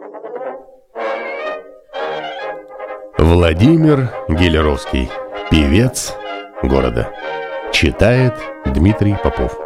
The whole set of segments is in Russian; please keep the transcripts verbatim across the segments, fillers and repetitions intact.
Владимир Гелеровский, певец города. Читает Дмитрий Попов.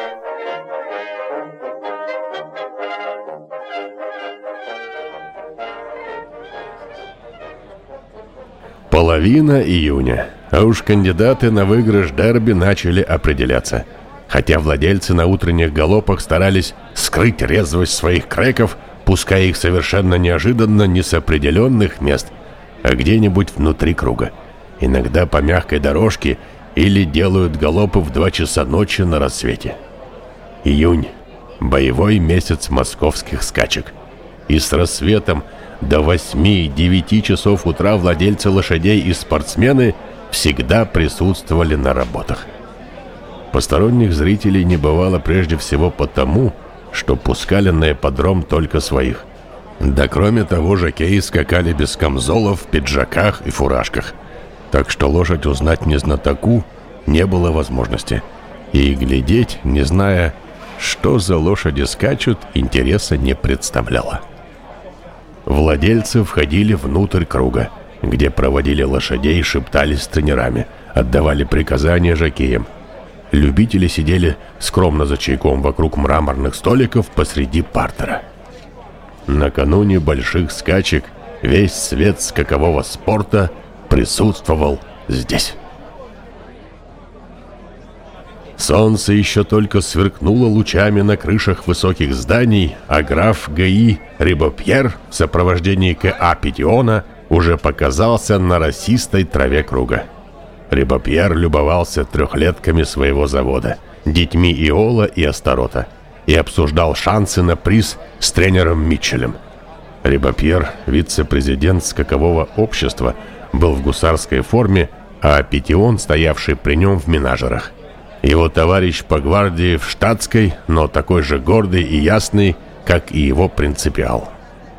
Половина июня, а уж кандидаты на выигрыш дерби начали определяться. Хотя владельцы на утренних галопах старались скрыть резвость своих крэков, пуская их совершенно неожиданно не с определенных мест, а где-нибудь внутри круга. Иногда по мягкой дорожке или делают галопы в два часа ночи на рассвете. Июнь – боевой месяц московских скачек. И с рассветом до восьми-девяти часов утра владельцы лошадей и спортсмены всегда присутствовали на работах. Посторонних зрителей не бывало прежде всего потому, что пускали на ипподром только своих. Да кроме того, жокеи скакали без камзолов, в пиджаках и фуражках. Так что лошадь узнать незнатоку не было возможности. И глядеть, не зная, что за лошади скачут, интереса не представляло. Владельцы входили внутрь круга, где проводили лошадей, шептались с тренерами, отдавали приказания жокеям. Любители сидели скромно за чайком вокруг мраморных столиков посреди партера. Накануне больших скачек весь свет скакового спорта присутствовал здесь. Солнце еще только сверкнуло лучами на крышах высоких зданий, а граф ГАИ Рибопьер в сопровождении К.А. Петиона уже показался на росистой траве круга. Рибопьер любовался трехлетками своего завода, детьми Иола и Астарота, и обсуждал шансы на приз с тренером Митчелем. Рибопьер, вице-президент скакового общества, был в гусарской форме, а Петион, стоявший при нем в менажерах. Его товарищ по гвардии в штатской, но такой же гордый и ясный, как и его принципиал.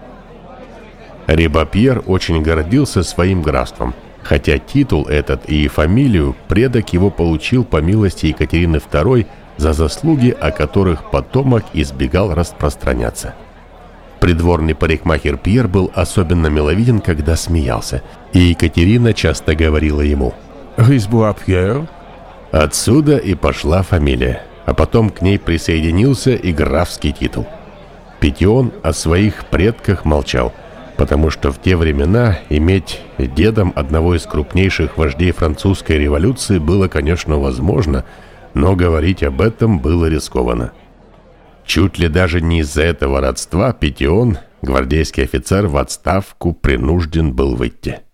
Рибопьер очень гордился своим графством, хотя титул этот и фамилию предок его получил по милости Екатерины второй за заслуги, о которых потомок избегал распространяться. Придворный парикмахер Пьер был особенно миловиден, когда смеялся, и Екатерина часто говорила ему «Ризбуа Пьер». Отсюда и пошла фамилия, а потом к ней присоединился и графский титул. Петион о своих предках молчал, потому что в те времена иметь дедом одного из крупнейших вождей французской революции было, конечно, возможно, но говорить об этом было рискованно. Чуть ли даже не из-за этого родства Петион, гвардейский офицер, в отставку принужден был выйти.